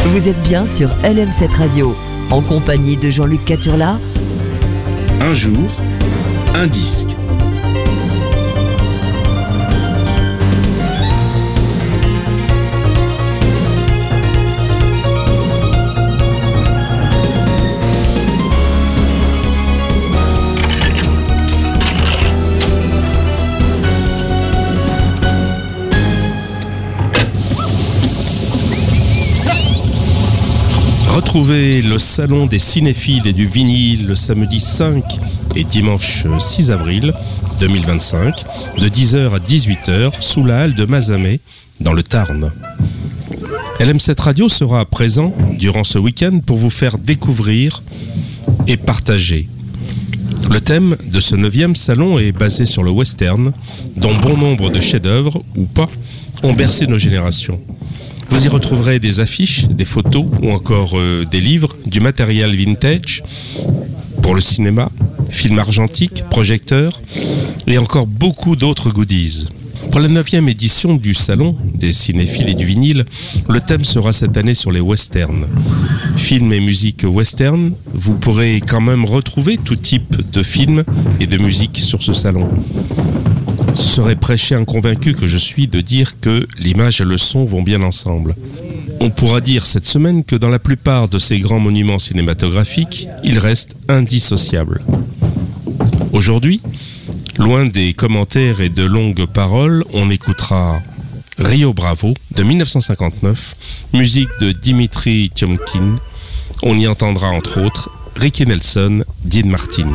Vous êtes bien sur LM7 Radio, en compagnie de Jean-Luc Caturla. Un jour, un disque. Retrouvez le salon des cinéphiles et du vinyle le samedi 5 et dimanche 6 avril 2025 de 10h à 18h sous la halle de Mazamet dans le Tarn. LM7 Radio sera présent durant ce week-end pour vous faire découvrir et partager. Le thème de ce 9e salon est basé sur le western, dont bon nombre de chefs-d'œuvre, ou pas, ont bercé nos générations. Vous y retrouverez des affiches, des photos ou encore des livres, du matériel vintage pour le cinéma, films argentiques, projecteurs et encore beaucoup d'autres goodies. Pour la 9e édition du Salon des cinéphiles et du vinyle, le thème sera cette année sur les westerns. Films et musique western, vous pourrez quand même retrouver tout type de films et de musique sur ce salon. Ce serait prêcher un convaincu que je suis de dire que l'image et le son vont bien ensemble. On pourra dire cette semaine que dans la plupart de ces grands monuments cinématographiques, ils restent indissociables. Aujourd'hui, loin des commentaires et de longues paroles, on écoutera Rio Bravo de 1959, musique de Dimitri Tiomkin. On y entendra entre autres Ricky Nelson, Dean Martin.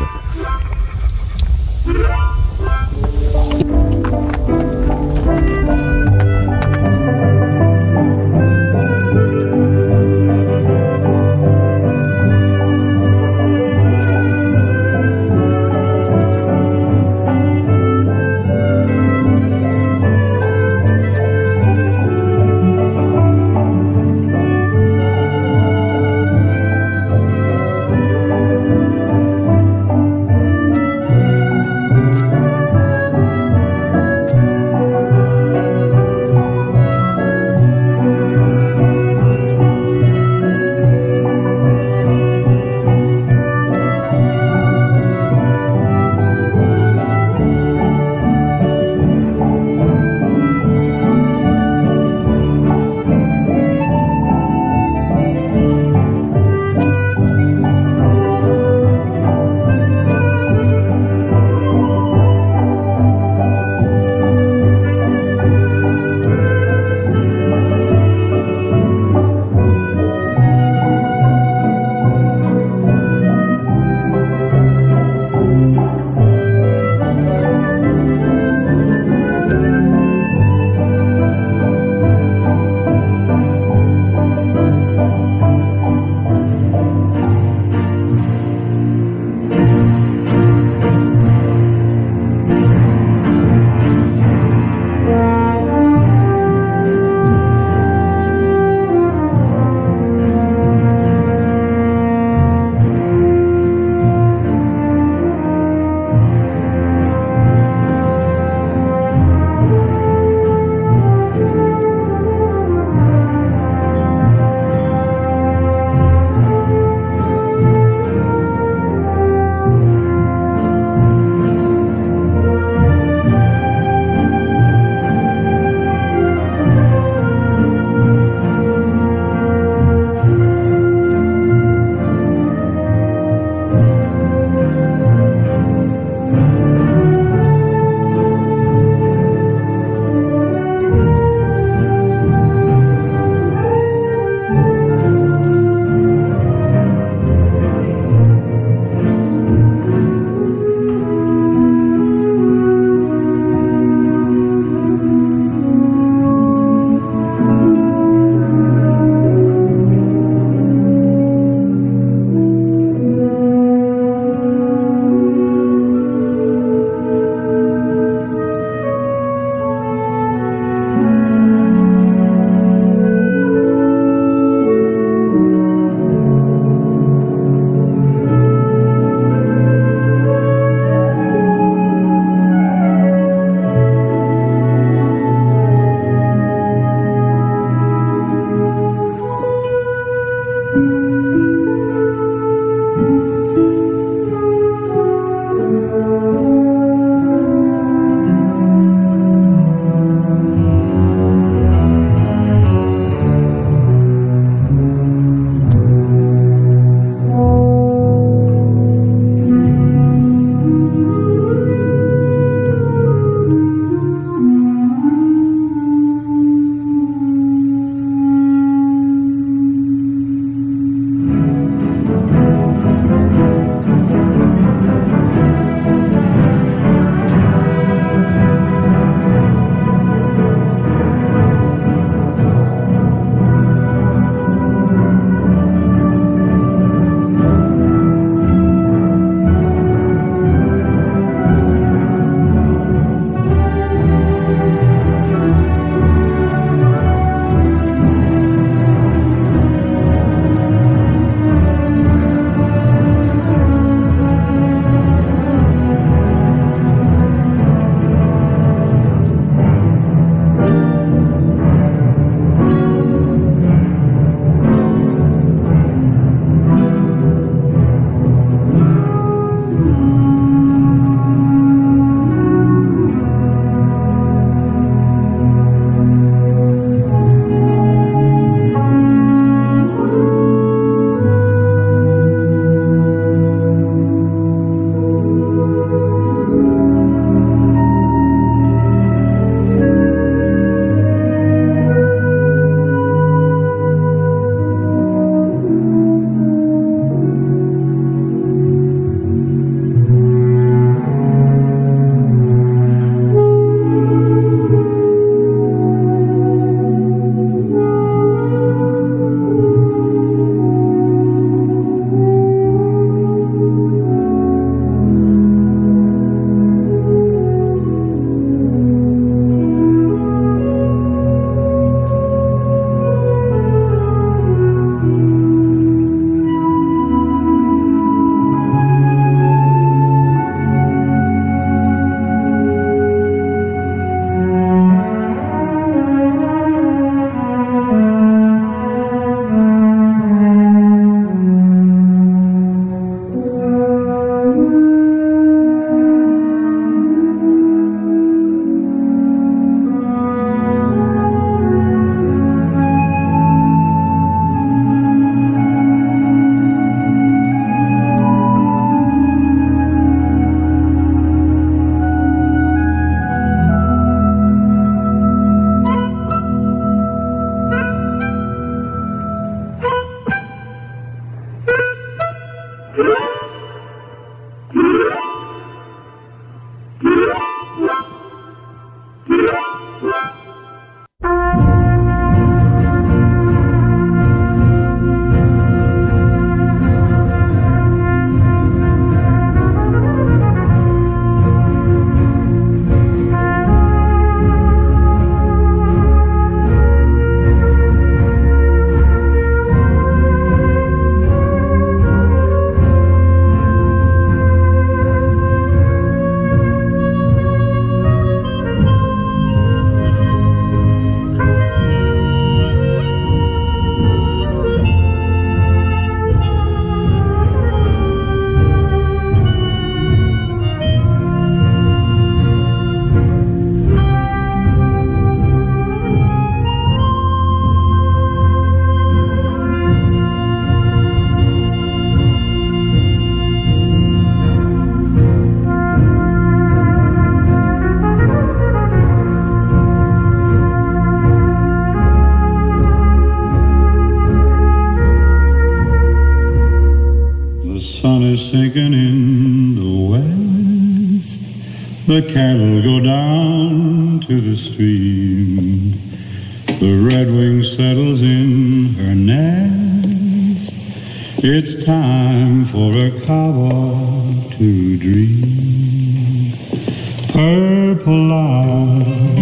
sinking in the west. The cattle go down to the stream. The redwing settles in her nest. It's time for a cowboy to dream. Purple light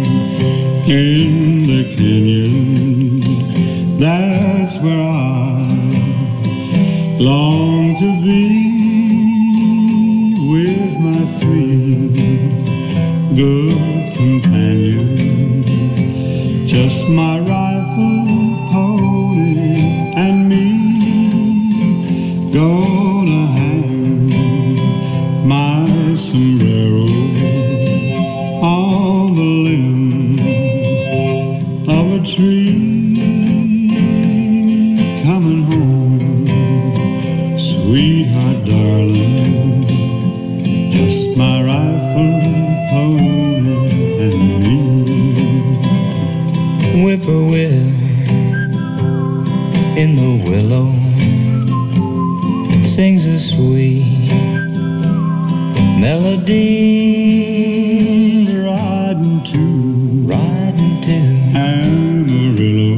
in the canyon, that's where I long to be, with my three good companions, just my rifle, pony, and me. Gonna hang my sombrero on the limb of a tree. Coming home, sweetheart darling, just my rifle, pony, and me. Whippoorwill in the willow sings a sweet melody, riding to Amarillo,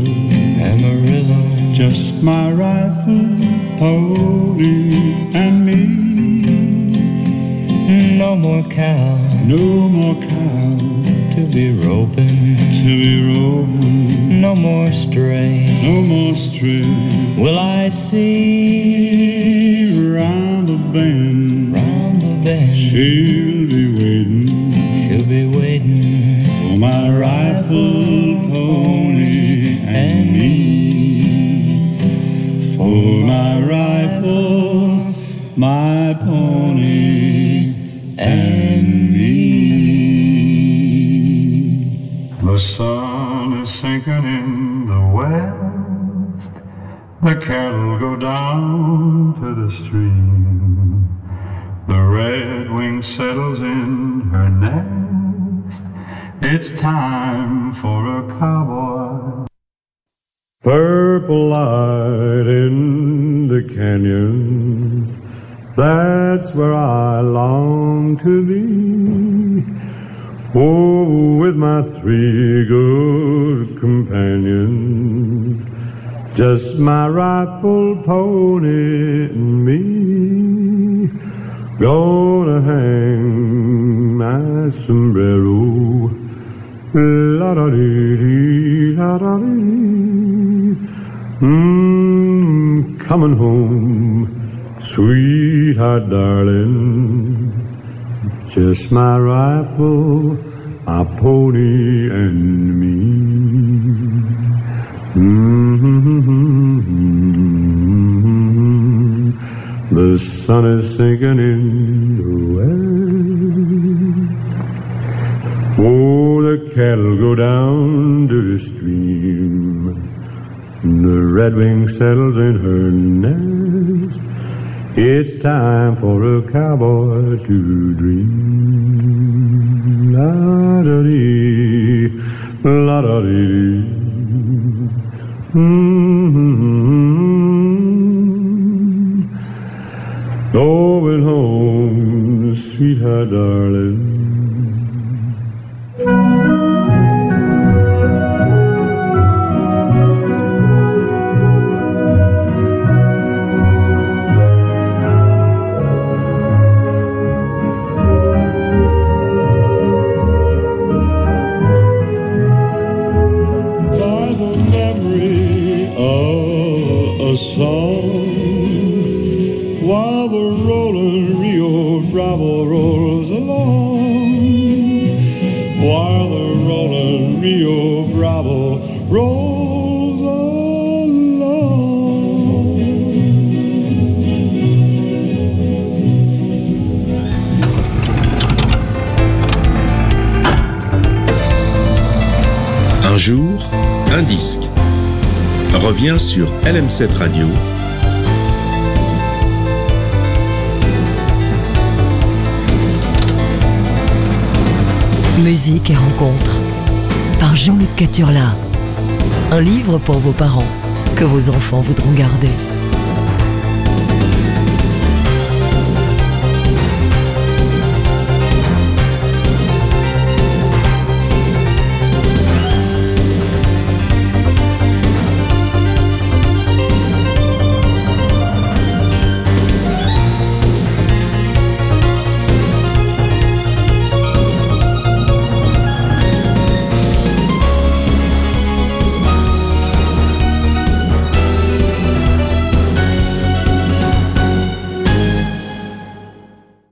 just my rifle, pony, and me. No more cow to be roping, no more stray will I see. Round the bend, she'll be waiting for my rifle, pony, and me. For my rifle, my pony, and me. The sun is sinking in the west. The cattle go down to the stream. The redwing settles in her nest. It's time for a cowboy. Purple light in the canyon, that's where I long to be. Oh, with my three good companions, just my rifle, pony, and me. Gonna hang my sombrero, la-da-dee-dee, la-da-dee-dee. Coming home, sweetheart darling, just my rifle, my pony, and me. The sun is sinking in the west. Oh, the cattle go down to the stream. The redwing settles in her nest. It's time for a cowboy to dream. La-da-dee, la-da-dee. Going home, sweetheart darling. By the memory of a song, while the rolling Rio Bravo rolls along, while the rolling Rio Bravo rolls along. Un jour, un disque revient sur LM7 Radio. Musique et rencontres par Jean-Luc Caturla. Un livre pour vos parents que vos enfants voudront garder.